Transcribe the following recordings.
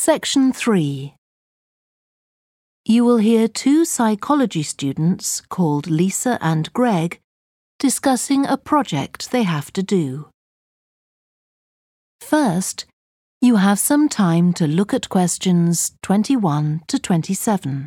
Section 3. You will hear two psychology students called Lisa and Greg discussing a project they have to do. First, you have some time to look at questions 21 to 27.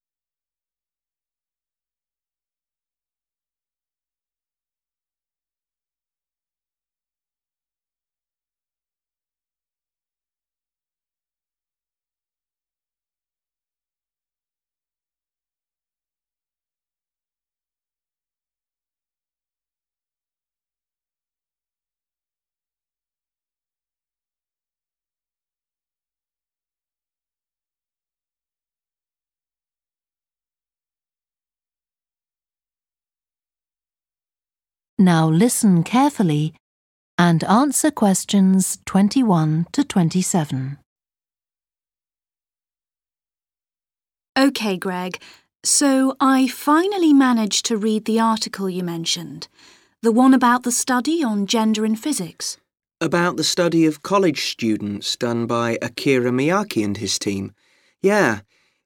Now listen carefully and answer questions 21 to 27. OK, Greg, so I finally managed to read the article you mentioned, the one about the study on gender in physics. About the study of college students done by Akira Miyake and his team. Yeah,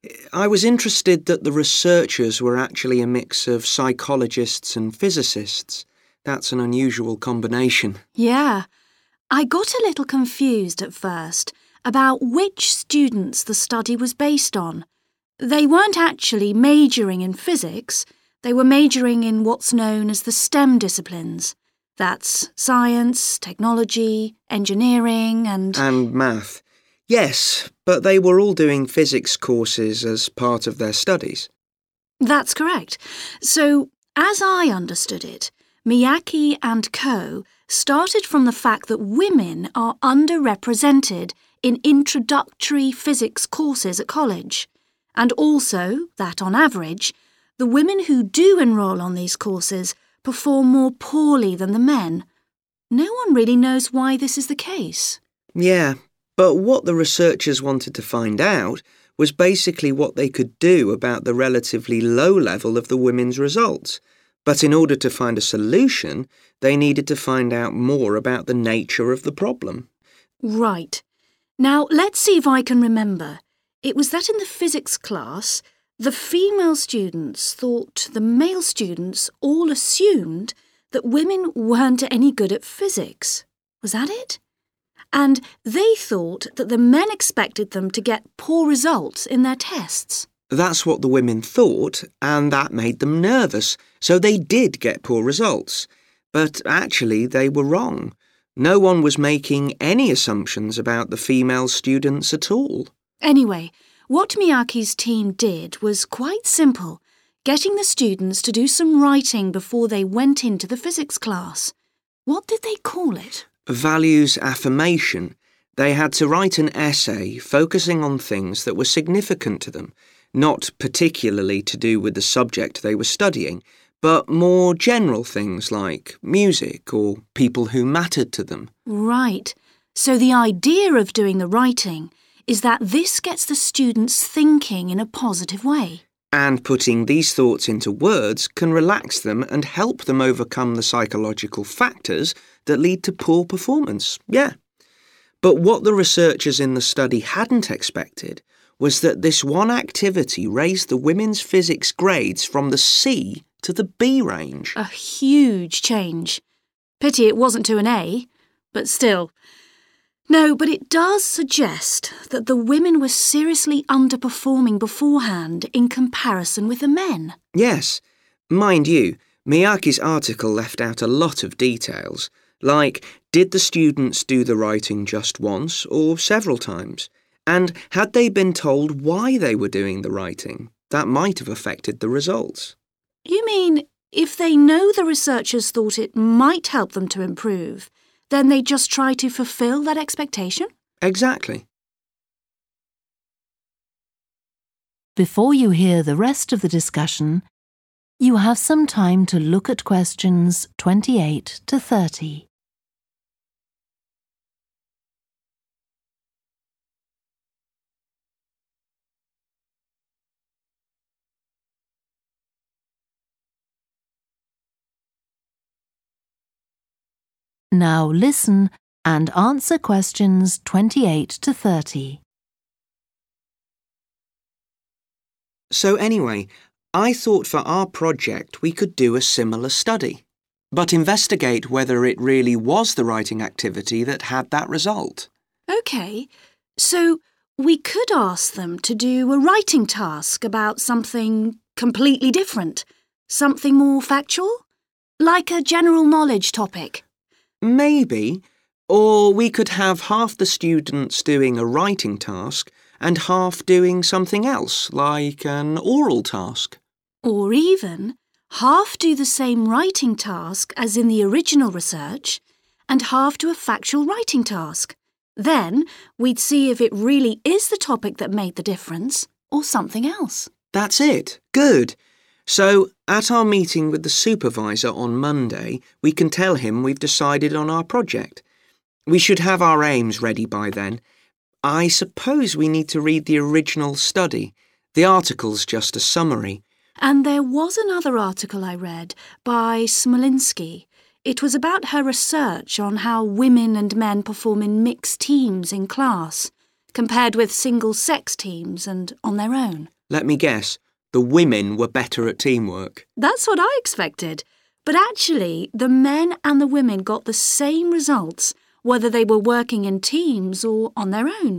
I was interested that the researchers were actually a mix of psychologists and physicists. That's an unusual combination. Yeah, I got a little confused at first about which students the study was based on. They weren't actually majoring in physics, they were majoring in what's known as the STEM disciplines. That's science, technology, engineering and math. Yes, but they were all doing physics courses as part of their studies. That's correct. So, as I understood it, Miyake and co. started from the fact that women are underrepresented in introductory physics courses at college, and also that, on average, the women who do enrol on these courses perform more poorly than the men. No one really knows why this is the case. Yeah, but what the researchers wanted to find out was basically what they could do about the relatively low level of the women's results. But in order to find a solution, they needed to find out more about the nature of the problem. Right. Now, let's see if I can remember. It was that in the physics class, the female students thought the male students all assumed that women weren't any good at physics. Was that it? And they thought that the men expected them to get poor results in their tests. That's what the women thought, and that made them nervous, so they did get poor results. But actually, they were wrong. No one was making any assumptions about the female students at all. Anyway, what Miyake's team did was quite simple, getting the students to do some writing before they went into the physics class. What did they call it? Values affirmation. They had to write an essay focusing on things that were significant to them, not particularly to do with the subject they were studying, but more general things like music or people who mattered to them. Right. So the idea of doing the writing is that this gets the students thinking in a positive way. And putting these thoughts into words can relax them and help them overcome the psychological factors that lead to poor performance. Yeah. But what the researchers in the study hadn't expected was that this one activity raised the women's physics grades from the C to the B range. A huge change. Pity it wasn't to an A, but still. No, but it does suggest that the women were seriously underperforming beforehand in comparison with the men. Yes. Mind you, Miyake's article left out a lot of details, like did the students do the writing just once or several times? And had they been told why they were doing the writing? That might have affected the results. You mean if they know the researchers thought it might help them to improve, then they just try to fulfill that expectation? Exactly. Before you hear the rest of the discussion, you have some time to look at questions 28 to 30. Now listen and answer questions 28 to 30. So anyway, I thought for our project we could do a similar study, but investigate whether it really was the writing activity that had that result. OK, so we could ask them to do a writing task about something completely different, something more factual, like a general knowledge topic. Maybe. Or we could have half the students doing a writing task and half doing something else, like an oral task. Or even half do the same writing task as in the original research and half do a factual writing task. Then we'd see if it really is the topic that made the difference or something else. That's it. Good. So, at our meeting with the supervisor on Monday, we can tell him we've decided on our project. We should have our aims ready by then. I suppose we need to read the original study. The article's just a summary. And there was another article I read by Smolinski. It was about her research on how women and men perform in mixed teams in class, compared with single-sex teams and on their own. Let me guess, the women were better at teamwork. That's what I expected. But actually, the men and the women got the same results, whether they were working in teams or on their own.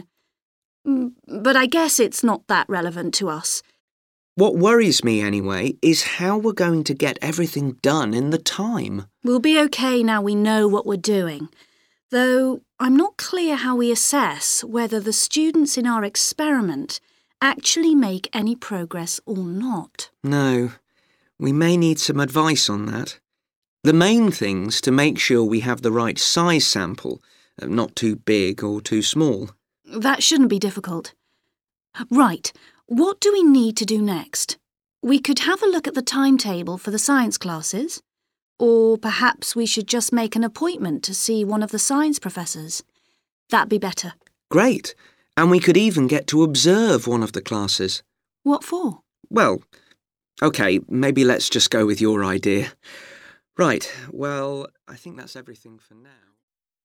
But I guess it's not that relevant to us. What worries me, anyway, is how we're going to get everything done in the time. We'll be okay now we know what we're doing. Though I'm not clear how we assess whether the students in our experiment actually make any progress or not. No, we may need some advice on that. The main thing's to make sure we have the right size sample, not too big or too small. That shouldn't be difficult. Right, what do we need to do next? We could have a look at the timetable for the science classes. Or perhaps we should just make an appointment to see one of the science professors. That'd be better. Great. And we could even get to observe one of the classes. What for? Well, OK, maybe let's just go with your idea. Right, well, I think that's everything for now.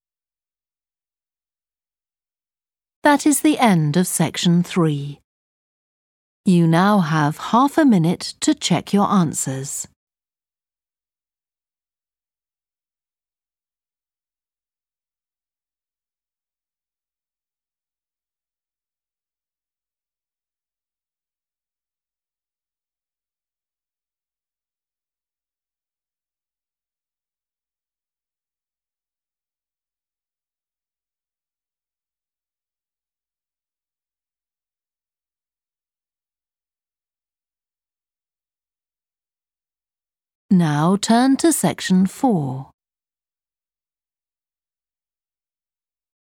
That is the end of section 3. You now have half a minute to check your answers. Now turn to section 4.